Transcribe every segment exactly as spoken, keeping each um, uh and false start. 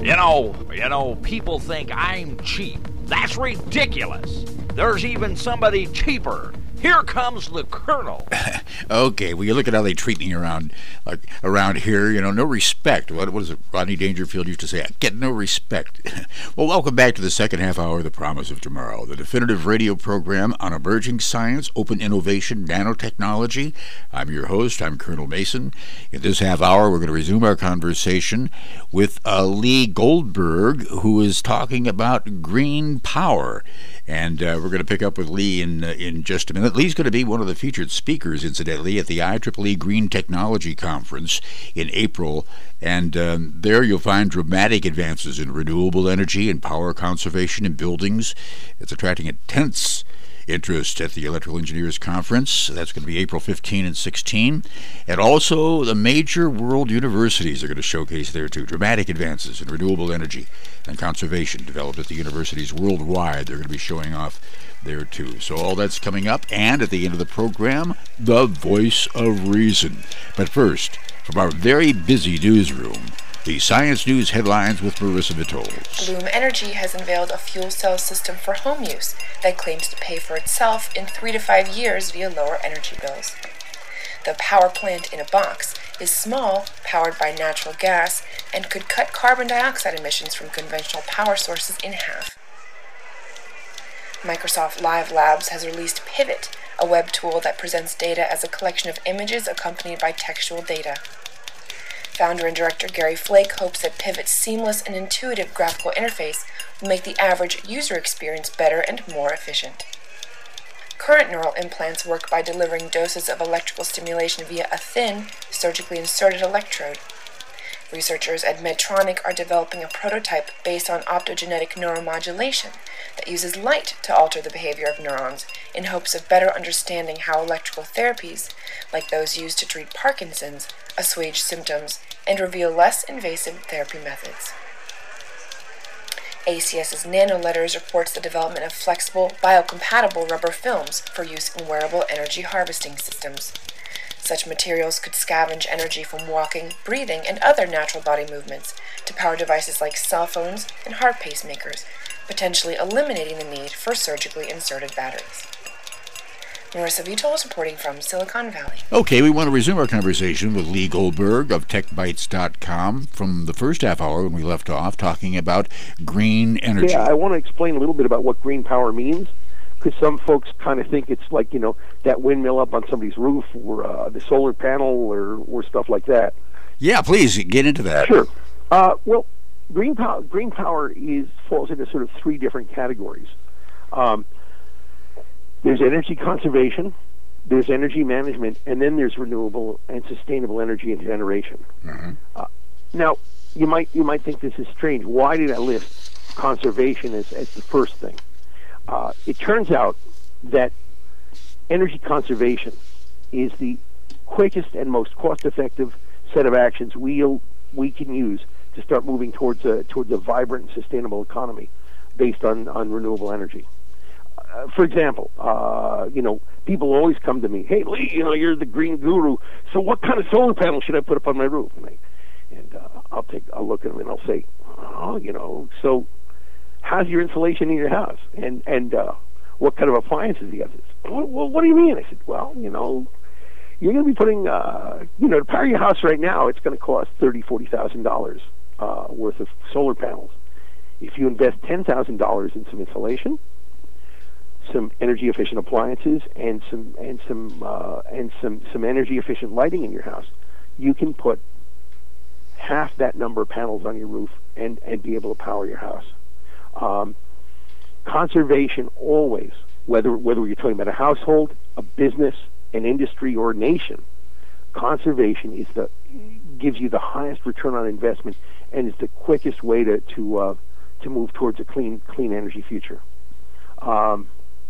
You know, you know, people think I'm cheap. That's ridiculous. There's even somebody cheaper. Here comes the Colonel. Okay, well, you look at how they treat me around like around here, you know, no respect. What, what is it Rodney Dangerfield used to say? I get no respect. Well, welcome back to the second half hour of The Promise of Tomorrow, the definitive radio program on emerging science, open innovation, nanotechnology. I'm your host. I'm Colonel Mason. In this half hour, we're going to resume our conversation with uh, Lee Goldberg, who is talking about green power. And uh, we're going to pick up with Lee in uh, in just a minute. Lee's going to be one of the featured speakers, incidentally, at the I triple E Green Technology Conference in April. And um, there you'll find dramatic advances in renewable energy and power conservation in buildings. It's attracting intense interest at the Electrical Engineers Conference. That's going to be April fifteenth and sixteenth. And also the major world universities are going to showcase there too. Dramatic advances in renewable energy and conservation developed at the universities worldwide. They're going to be showing off there too. So all that's coming up. And at the end of the program, the voice of reason. But first, from our very busy newsroom, the Science News headlines with Marissa Vitols. Bloom Energy has unveiled a fuel cell system for home use that claims to pay for itself in three to five years via lower energy bills. The power plant in a box is small, powered by natural gas, and could cut carbon dioxide emissions from conventional power sources in half. Microsoft Live Labs has released Pivot, a web tool that presents data as a collection of images accompanied by textual data. Founder and director Gary Flake hopes that Pivot's seamless and intuitive graphical interface will make the average user experience better and more efficient. Current neural implants work by delivering doses of electrical stimulation via a thin, surgically inserted electrode. Researchers at Medtronic are developing a prototype based on optogenetic neuromodulation that uses light to alter the behavior of neurons in hopes of better understanding how electrical therapies, like those used to treat Parkinson's, assuage symptoms and reveal less invasive therapy methods. ACS's NanoLetters reports the development of flexible, biocompatible rubber films for use in wearable energy harvesting systems. Such materials could scavenge energy from walking, breathing, and other natural body movements to power devices like cell phones and heart pacemakers, potentially eliminating the need for surgically inserted batteries. Marissa Vitols reporting from Silicon Valley. Okay, we want to resume our conversation with Lee Goldberg of tech bytes dot com from the first half hour when we left off talking about green energy. Yeah, I want to explain a little bit about what green power means, because some folks kind of think it's like, you know, that windmill up on somebody's roof or uh, the solar panel or, or stuff like that. Yeah, please, get into that. Sure. Uh, well, green power, green power is falls into sort of three different categories. Um, there's energy conservation, there's energy management, and then there's renewable and sustainable energy and generation. Mm-hmm. Uh, now, you might you might think this is strange. Why did I list conservation as, as the first thing? Uh, it turns out that energy conservation is the quickest and most cost-effective set of actions we'll, we can use to start moving towards a towards a vibrant and sustainable economy based on, on renewable energy. Uh, for example, uh, you know, people always come to me, hey, Lee, you know, you're the green guru, so what kind of solar panel should I put up on my roof? And, I, and uh, I'll take I'll look at them and I'll say, oh, you know, so how's your insulation in your house? And and uh, what kind of appliances do you have? Well, well, what do you mean? I said, well, you know, you're going to be putting, uh, you know, to power your house right now, it's going to cost thirty thousand dollars, forty thousand dollars uh, worth of solar panels. If you invest ten thousand dollars in some insulation, some energy efficient appliances, and some and some uh, and some some energy efficient lighting in your house, you can put half that number of panels on your roof and and be able to power your house. Um, conservation always, whether whether you're talking about a household, a business, an industry, or a nation, conservation is the gives you the highest return on investment and is the quickest way to to uh, to move towards a clean clean energy future. Um,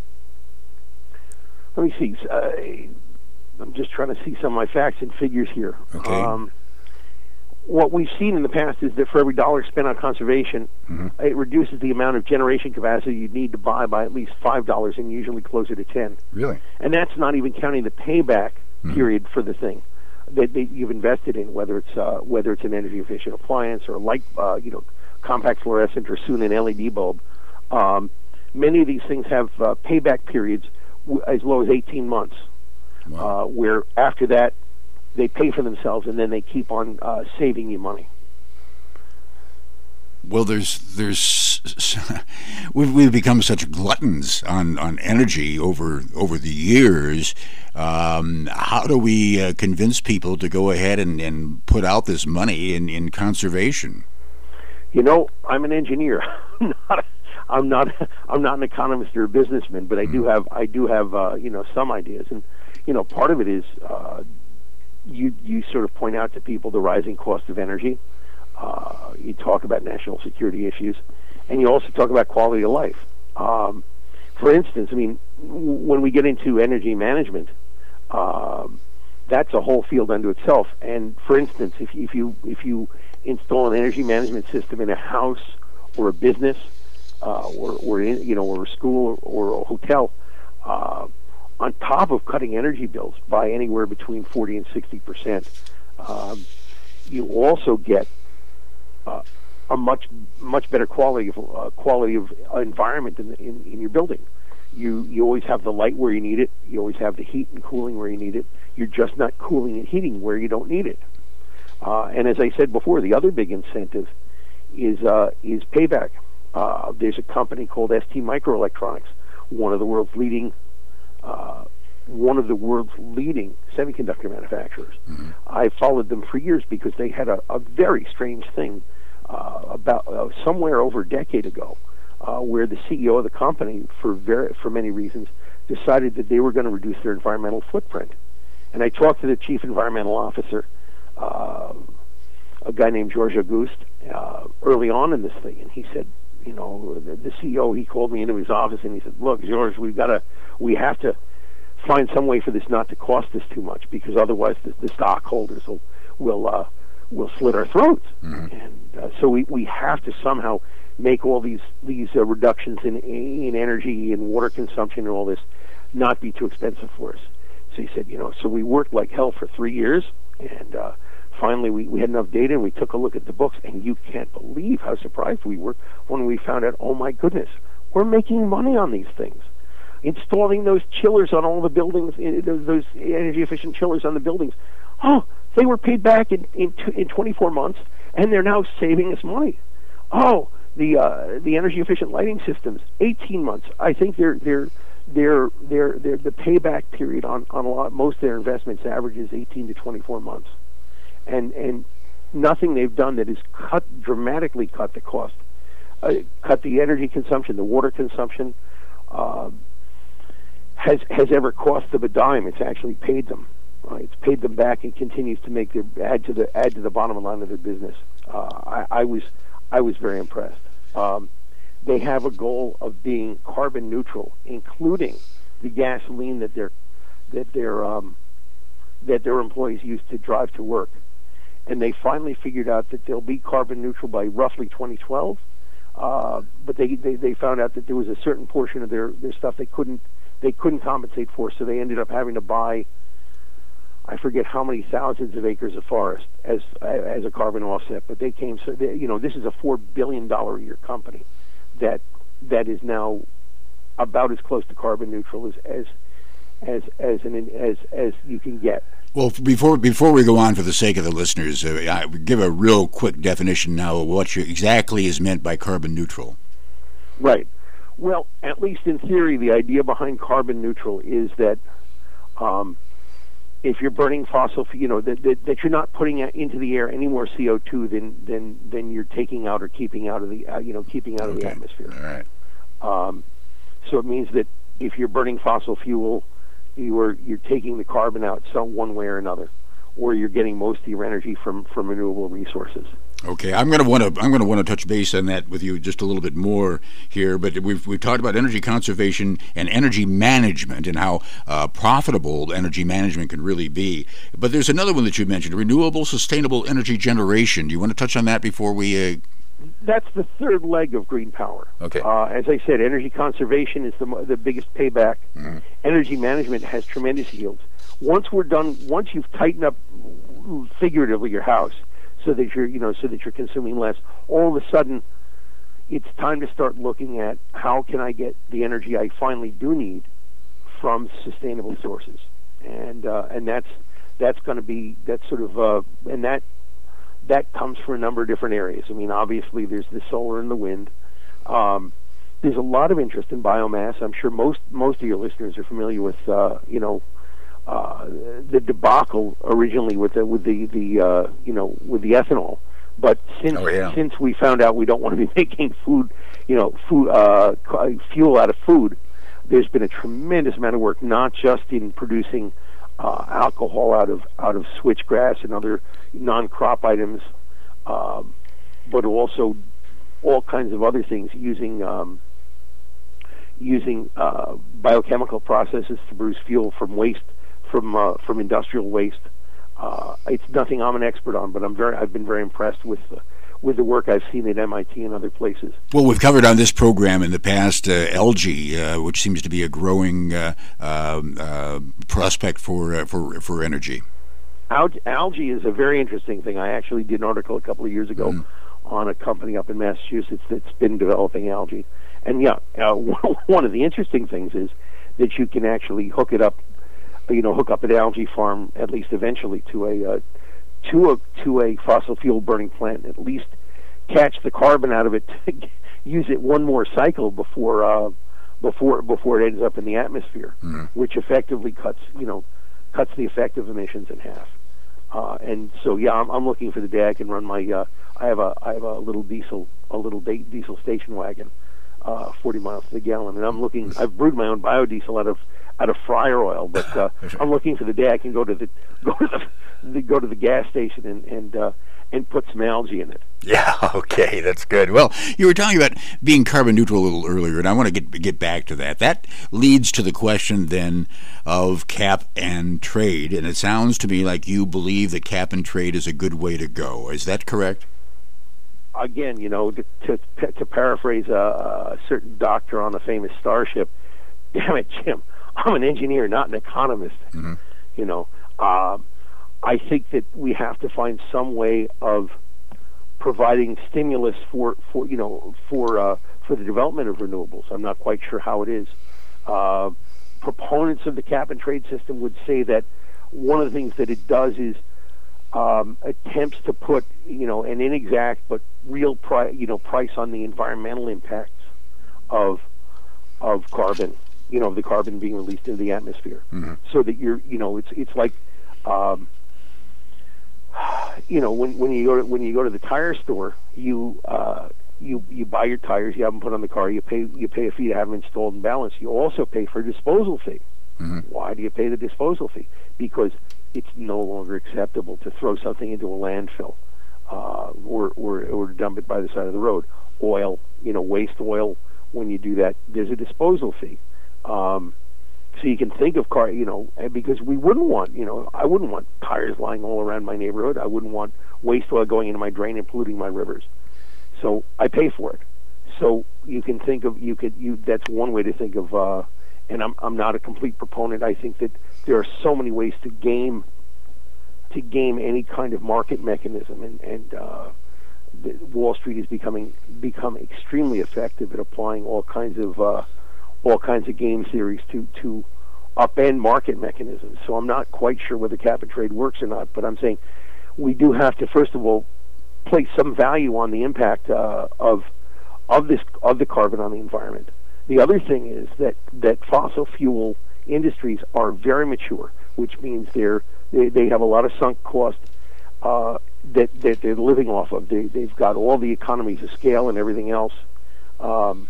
let me see. Uh, I'm just trying to see some of my facts and figures here. Okay. Um, what we've seen in the past is that for every dollar spent on conservation, mm-hmm. it reduces the amount of generation capacity you need to buy by at least five dollars, and usually closer to ten. Really? And that's not even counting the payback mm-hmm. period for the thing that, that you've invested in, whether it's uh, whether it's an energy efficient appliance or a light, uh, you know, compact fluorescent or soon an L E D bulb. Um, many of these things have uh, payback periods w- as low as eighteen months, Wow. uh, where after that they pay for themselves and then they keep on uh, saving you money. Well, there's there's we've we've become such gluttons on, on energy over over the years. Um, how do we uh, convince people to go ahead and, and put out this money in, in conservation? You know, I'm an engineer. I'm not. A, I'm not. I'm not an economist or a businessman, but I do have. I do have. Uh, you know, some ideas, and you know, part of it is uh, you you sort of point out to people the rising cost of energy. Uh, you talk about national security issues, and you also talk about quality of life. Um, for instance, I mean, w- when we get into energy management, um, that's a whole field unto itself. And for instance, if, if you if you install an energy management system in a house or a business, uh, or, or in, you know, or a school or, or a hotel, uh, on top of cutting energy bills by anywhere between forty and sixty percent, um, you also get Uh, a much much better quality of uh, quality of environment in, in in your building. You you always have the light where you need it. You always have the heat and cooling where you need it. You're just not cooling and heating where you don't need it. Uh, and as I said before, the other big incentive is uh, is payback. Uh, there's a company called S T Microelectronics, one of the world's leading uh, one of the world's leading semiconductor manufacturers. Mm-hmm. I followed them for years because they had a, a very strange thing uh, about uh, somewhere over a decade ago, uh, where the C E O of the company, for very, for many reasons, decided that they were going to reduce their environmental footprint. And I talked to the chief environmental officer, uh, a guy named George Auguste, uh, early on in this thing, and he said, you know, the, the C E O, he called me into his office and he said, "Look, George, we've got to, we have to find some way for this not to cost us too much, because otherwise the, the stockholders will will uh, will slit our throats." Mm-hmm. And uh, so we, we have to somehow make all these these uh, reductions in in energy and water consumption and all this not be too expensive for us. So he said, you know, so we worked like hell for three years, and uh, finally we, we had enough data, and we took a look at the books, and you can't believe how surprised we were when we found out, oh my goodness, we're making money on these things. Installing those chillers on all the buildings, those energy-efficient chillers on the buildings, oh, they were paid back in in, in twenty-four months, and they're now saving us money. Oh, the uh, the energy-efficient lighting systems, eighteen months. I think they're they're they're they're, they're the payback period on, on a lot most of their investments averages eighteen to twenty-four months, and and nothing they've done that has cut dramatically cut the cost, uh, cut the energy consumption, the water consumption. Uh, has has ever cost them a dime. It's actually paid them. Right? It's paid them back and continues to make their add to the add to the bottom line of their business. Uh, I, I was I was very impressed. Um, they have a goal of being carbon neutral, including the gasoline that their that their um, that their employees use to drive to work. And they finally figured out that they'll be carbon neutral by roughly twenty twelve. Uh, but they, they they found out that there was a certain portion of their, their stuff they couldn't they couldn't compensate for, so they ended up having to buy, I forget how many thousands of acres of forest as as a carbon offset. But they came, so they, you know, this is a four billion dollar a year company that that is now about as close to carbon neutral as as as as an as as you can get. Well, before before we go on, for the sake of the listeners, uh, I would give a real quick definition now of what you, exactly is meant by carbon neutral. Right. Well, at least in theory, the idea behind carbon neutral is that um, if you're burning fossil, you know, that, that, that you're not putting into the air any more C O two than than, than you're taking out or keeping out of the uh, you know keeping out of okay. the atmosphere. All right. Um, so it means that if you're burning fossil fuel, you are you're taking the carbon out some one way or another, or you're getting most of your energy from, from renewable resources. Okay, I'm going to want to I'm going to want to touch base on that with you just a little bit more here. But we've we've talked about energy conservation and energy management and how uh, profitable energy management can really be. But there's another one that you mentioned: renewable, sustainable energy generation. Do you want to touch on that before we? Uh... That's the third leg of green power. Okay. Uh, as I said, energy conservation is the the biggest payback. Mm. Energy management has tremendous yields. Once we're done, once you've tightened up figuratively your house, so that you're you know so that you're consuming less. All of a sudden, it's time to start looking at how can I get the energy I finally do need from sustainable sources, and uh, and that's that's going to be that's sort of uh, and that that comes from a number of different areas. I mean, obviously there's the solar and the wind. Um, there's a lot of interest in biomass. I'm sure most most of your listeners are familiar with uh, you know uh, the debacle originally with the with the the uh, you know with the ethanol. But since oh, yeah. since we found out we don't want to be making food, you know, food uh, fuel out of food, there's been a tremendous amount of work, not just in producing uh, alcohol out of out of switchgrass and other non-crop items, um, but also all kinds of other things using um, using uh, biochemical processes to produce fuel from waste from uh, from industrial waste. Uh, it's nothing I'm an expert on, but I'm very I've been very impressed with uh, with the work I've seen at M I T and other places. Well, we've covered on this program in the past uh, algae, uh, which seems to be a growing uh, um, uh, prospect for uh, for for energy. Algae, algae is a very interesting thing. I actually did an article a couple of years ago mm. on a company up in Massachusetts that's been developing algae. And yeah, uh, one of the interesting things is that you can actually hook it up. You know, hook up an algae farm, at least eventually, to a uh, to a to a fossil fuel burning plant. At least catch the carbon out of it, to use it one more cycle before uh, before before it ends up in the atmosphere, mm-hmm. which effectively cuts you know cuts the effective emissions in half. Uh, and so, yeah, I'm, I'm looking for the day I can run my. Uh, I have a I have a little diesel a little da- diesel station wagon, uh, forty miles to the gallon, and I'm looking. I've brewed my own biodiesel out of. out of fryer oil, but uh, I'm looking for the day I can go to the go to the, the go to the gas station and and uh, and put some algae in it. Yeah, okay, that's good. Well, you were talking about being carbon neutral a little earlier, and I want to get get back to that. That leads to the question then of cap and trade, and it sounds to me like you believe that cap and trade is a good way to go. Is that correct? Again, you know, to to, to paraphrase a, a certain doctor on a famous starship, damn it, Jim. I'm an engineer, not an economist. Mm-hmm. You know, uh, I think that we have to find some way of providing stimulus for, for you know for uh, for the development of renewables. I'm not quite sure how it is. Uh, proponents of the cap and trade system would say that one of the things that it does is um, attempts to put you know an inexact but real pri- you know price on the environmental impacts of of carbon. You know, the carbon being released into the atmosphere, mm-hmm. so that you're, you know, it's it's like, um, you know, when when you go to, when you go to the tire store, you uh, you you buy your tires, you have them put on the car, you pay you pay a fee to have them installed and balanced. You also pay for a disposal fee. Mm-hmm. Why do you pay the disposal fee? Because it's no longer acceptable to throw something into a landfill, uh, or or or dump it by the side of the road. Oil, you know, waste oil. When you do that, there's a disposal fee. Um, so you can think of car, you know, because we wouldn't want, you know, I wouldn't want tires lying all around my neighborhood. I wouldn't want waste oil going into my drain and polluting my rivers. So I pay for it. So you can think of, you could, you, that's one way to think of, uh, and I'm, I'm not a complete proponent. I think that there are so many ways to game, to game any kind of market mechanism, and, and, uh, the, Wall Street is becoming, become extremely effective at applying all kinds of, uh, all kinds of game theories to, to upend market mechanisms. So I'm not quite sure whether cap and trade works or not, but I'm saying we do have to, first of all, place some value on the impact uh, of of this of the carbon on the environment. The other thing is that, that fossil fuel industries are very mature, which means they're they, they have a lot of sunk cost uh, that, that they're living off of. They, they've got all the economies of scale and everything else. Um,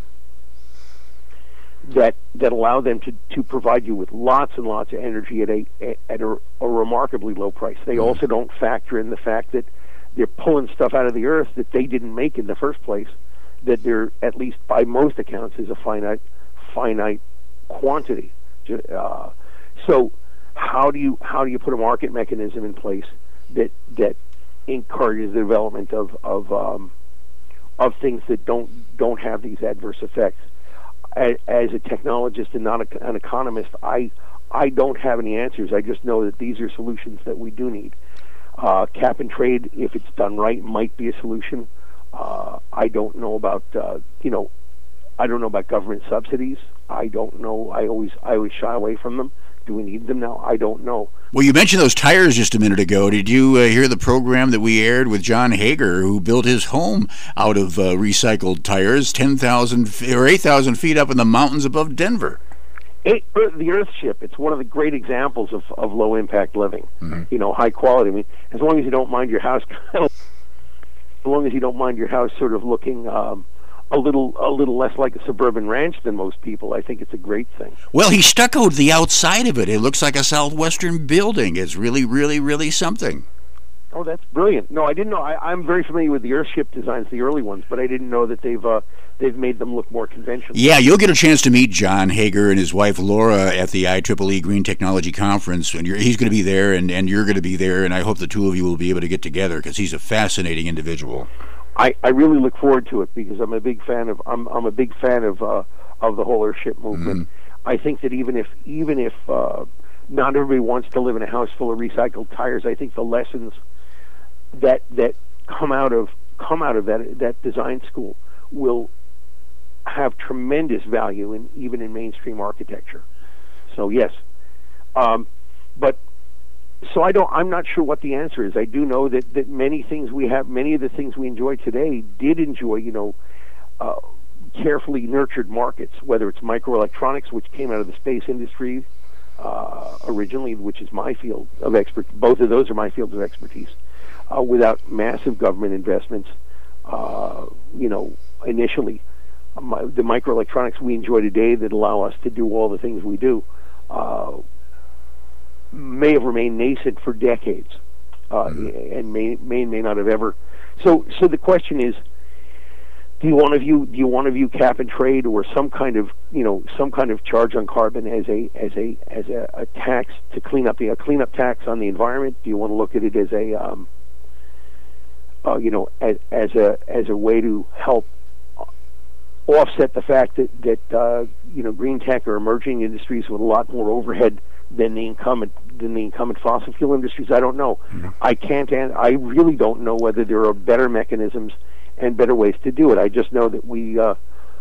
that that allow them to, to provide you with lots and lots of energy at a at a, a remarkably low price. They mm-hmm. also don't factor in the fact that they're pulling stuff out of the earth that they didn't make in the first place, that they're, at least by most accounts, is a finite finite quantity. Uh, so how do you how do you put a market mechanism in place that that encourages the development of of um, of things that don't don't have these adverse effects? As a technologist and not a, an economist, I I don't have any answers. I just know that these are solutions that we do need. Uh, cap and trade, if it's done right, might be a solution. Uh, I don't know about uh, you know, I don't know about government subsidies. I don't know. I always I always shy away from them. Do we need them now? I don't know. Well, you mentioned those tires just a minute ago. Did you uh, hear the program that we aired with John Hager, who built his home out of uh, recycled tires, ten thousand or eight thousand feet up in the mountains above Denver? It, the Earthship, it's one of the great examples of, of low-impact living. Mm-hmm. You know, high quality. I mean, as long as you don't mind your house, as long as you don't mind your house sort of looking um, a little a little less like a suburban ranch than most people, I think it's a great thing. Well, he stuccoed the outside of it. It looks like a Southwestern building. It's really, really, really something. Oh, that's brilliant. No, I didn't know. I, I'm very familiar with the Earthship designs, the early ones, but I didn't know that they've uh, they've made them look more conventional. Yeah, you'll get a chance to meet John Hager and his wife Laura at the I triple E Green Technology Conference, and you're, he's going to be there, and, and you're going to be there, and I hope the two of you will be able to get together because he's a fascinating individual. I, I really look forward to it because I'm a big fan of I'm I'm a big fan of uh, of the whole Earthship movement. Mm-hmm. I think that even if even if uh, not everybody wants to live in a house full of recycled tires, I think the lessons that that come out of come out of that that design school will have tremendous value in even in mainstream architecture. So yes, um, but so I don't. I'm not sure what the answer is. I do know that, that many things we have, many of the things we enjoy today, did enjoy, you know, uh, carefully nurtured markets. Whether it's microelectronics, which came out of the space industry uh, originally, which is my field of expert. Both of those are my fields of expertise. Uh, without massive government investments, uh, you know, initially, my, the microelectronics we enjoy today that allow us to do all the things we do uh, may have remained nascent for decades, uh, mm-hmm. and may may may not have ever. So, so the question is, do you want to view do you want to view cap and trade or some kind of you know some kind of charge on carbon as a as a as a, a tax to clean up the a cleanup tax on the environment? Do you want to look at it as a um, uh, you know as, as a as a way to help offset the fact that that uh, you know green tech or emerging industries with a lot more overhead than the incumbent than the incumbent fossil fuel industries? I don't know. Mm-hmm. I can't. I really don't know whether there are better mechanisms and better ways to do it. I just know that we uh,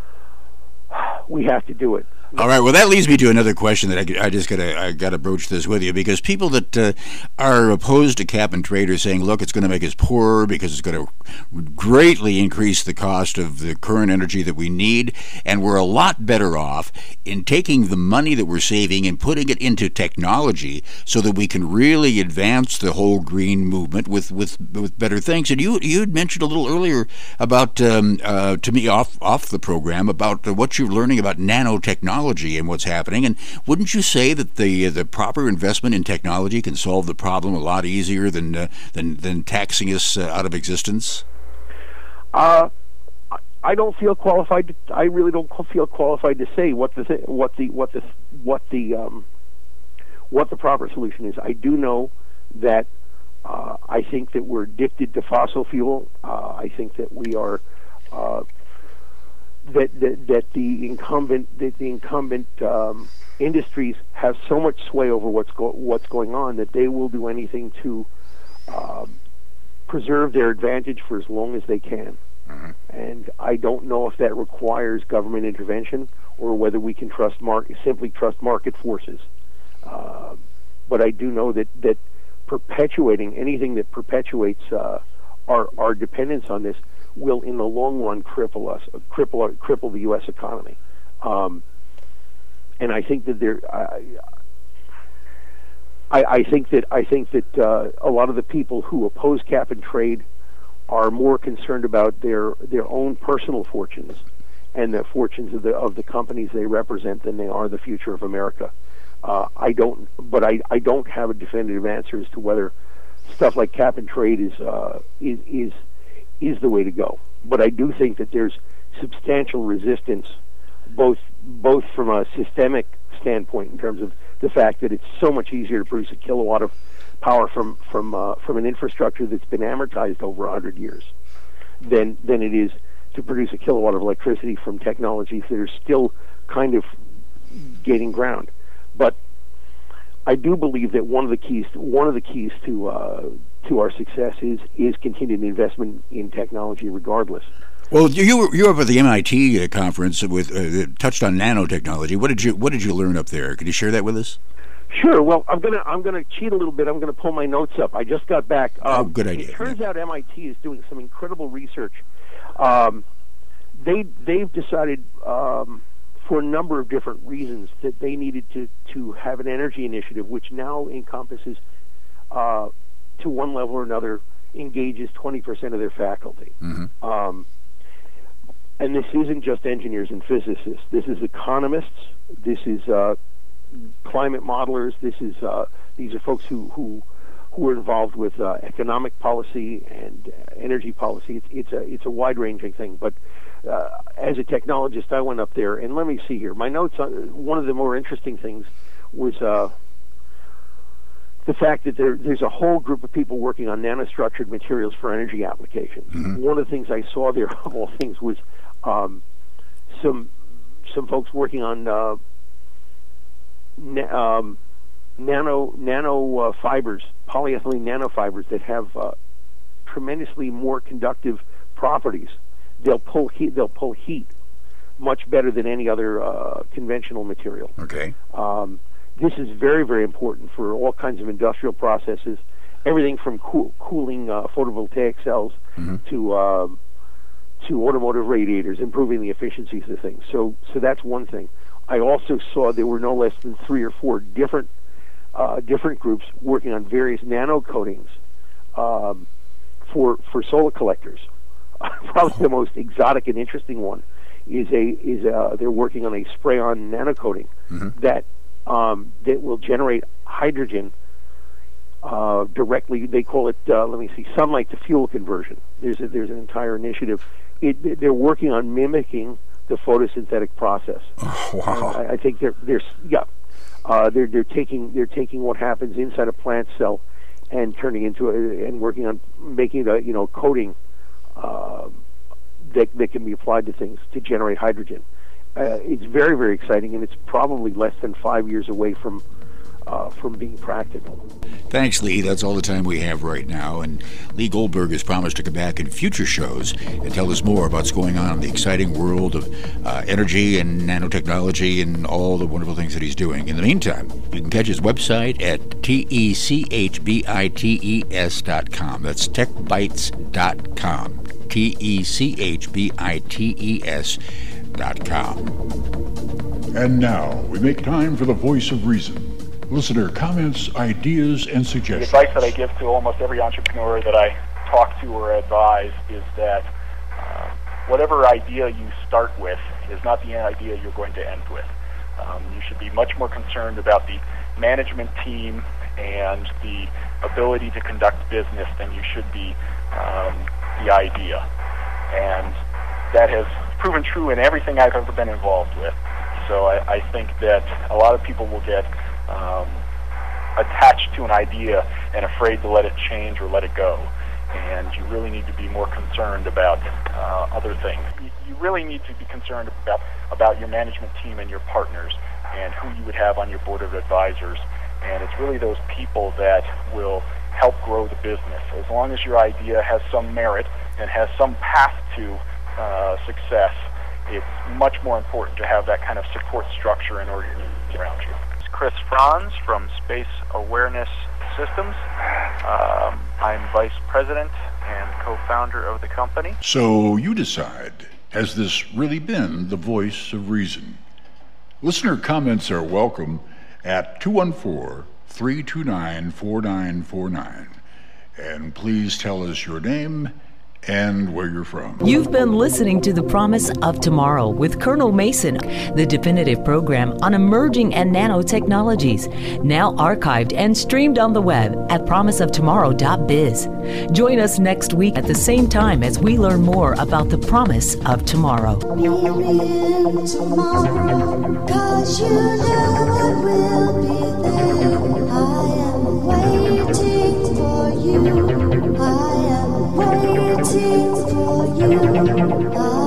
we have to do it. All right. Well, that leads me to another question that I, I just gotta I gotta broach this with you, because people that uh, are opposed to cap and trade are saying, look, it's going to make us poorer because it's going to greatly increase the cost of the current energy that we need, and we're a lot better off in taking the money that we're saving and putting it into technology so that we can really advance the whole green movement with with, with better things. And you you had mentioned a little earlier about um, uh, to me off off the program about uh, what you're learning about nanotechnology and what's happening. And wouldn't you say that the the proper investment in technology can solve the problem a lot easier than uh, than than taxing us uh, out of existence? Uh, I don't feel qualified. To, I really don't feel qualified to say what the th- what the what the what the um, what the proper solution is. I do know that uh, I think that we're addicted to fossil fuel. Uh, I think that we are. Uh, That, that that the incumbent that the incumbent um, industries have so much sway over what's go, what's going on that they will do anything to um, preserve their advantage for as long as they can. Mm-hmm. And I don't know if that requires government intervention or whether we can trust mar- simply trust market forces. Uh, but I do know that that perpetuating anything that perpetuates uh, our our dependence on this will, in the long run, cripple us, cripple cripple the U S economy, um, and I think that there, I, I, I think that I think that uh, a lot of the people who oppose cap and trade are more concerned about their their own personal fortunes and the fortunes of the of the companies they represent than they are the future of America. Uh, I don't, but I, I don't have a definitive answer as to whether stuff like cap and trade is uh, is is is the way to go. But I do think that there's substantial resistance, both both from a systemic standpoint in terms of the fact that it's so much easier to produce a kilowatt of power from from uh, from an infrastructure that's been amortized over a hundred years than than it is to produce a kilowatt of electricity from technologies that are still kind of gaining ground. But I do believe that one of the keys, one of the keys to uh, to our success is is continued investment in technology, regardless. Well, you were you were up at the M I T conference with uh, touched on nanotechnology. What did you What did you learn up there? Could you share that with us? Sure. Well, I'm gonna I'm gonna cheat a little bit. I'm gonna pull my notes up. I just got back. Um, oh, good idea. It turns out M I T is doing some incredible research. Um, they they've decided um, for a number of different reasons that they needed to to have an energy initiative, which now encompasses, uh, to one level or another, engages twenty percent of their faculty. Mm-hmm. Um, and this isn't just engineers and physicists. This is economists. This is uh, climate modelers. This is uh, these are folks who who, who are involved with uh, economic policy and uh, energy policy. It's, it's a it's a wide ranging thing. But uh, as a technologist, I went up there and let me see here. My notes. On, one of the more interesting things was uh, the fact that there, there's a whole group of people working on nanostructured materials for energy applications. Mm-hmm. One of the things I saw there, of all things, was um, some some folks working on uh, na- um, nano nano uh, fibers, polyethylene nanofibers that have uh, tremendously more conductive properties. They'll pull heat. They'll pull heat much better than any other uh, conventional material. Okay. Um, this is very, very important for all kinds of industrial processes, everything from cool, cooling uh, photovoltaic cells mm-hmm. to um, to automotive radiators, improving the efficiencies of things. So, so that's one thing. I also saw there were no less than three or four different uh, different groups working on various nano coatings um, for for solar collectors. Probably the most exotic and interesting one is a is a, they're working on a spray-on nano coating mm-hmm. that um, that will generate hydrogen uh, directly. They call it uh, let me see, sunlight to fuel conversion. There's a, there's an entire initiative. It, they're working on mimicking the photosynthetic process. Oh, wow! I, I think they're they're yeah uh, they're they're taking they're taking what happens inside a plant cell and turning into a, and working on making it a you know coating. Uh, that, that can be applied to things to generate hydrogen. Uh, it's very, very exciting, and it's probably less than five years away from uh, from being practical. Thanks, Lee. That's all the time we have right now. And Lee Goldberg has promised to come back in future shows and tell us more about what's going on in the exciting world of uh, energy and nanotechnology and all the wonderful things that he's doing. In the meantime, you can catch his website at T E C H B I T E S dot com. That's tech bites dot com. T E C H B I T E S dot com. And now we make time for the voice of reason. Listener comments, ideas, and suggestions. The advice that I give to almost every entrepreneur that I talk to or advise is that uh, whatever idea you start with is not the idea you're going to end with. Um, you should be much more concerned about the management team and the ability to conduct business than you should be um, the idea. And that has proven true in everything I've ever been involved with. So I, I think that a lot of people will get um, attached to an idea and afraid to let it change or let it go. And you really need to be more concerned about uh, other things. You, you really need to be concerned about, about your management team and your partners and who you would have on your board of advisors. And it's really those people that will help grow the business. As long as your idea has some merit and has some path to uh, success, it's much more important to have that kind of support structure and organization around you. It's Chris Franz from Space Awareness Systems. Um, I'm vice president and co-founder of the company. So you decide, has this really been the voice of reason? Listener comments are welcome at two one four, three two nine, four nine four nine. And please tell us your name and where you're from. You've been listening to The Promise of Tomorrow with Colonel Mason, the definitive program on emerging and nanotechnologies, now archived and streamed on the web at promise of tomorrow dot biz. Join us next week at the same time as we learn more about the promise of tomorrow. Tomorrow, 'cause you know it will be there. I am waiting for you. I am waiting for you. I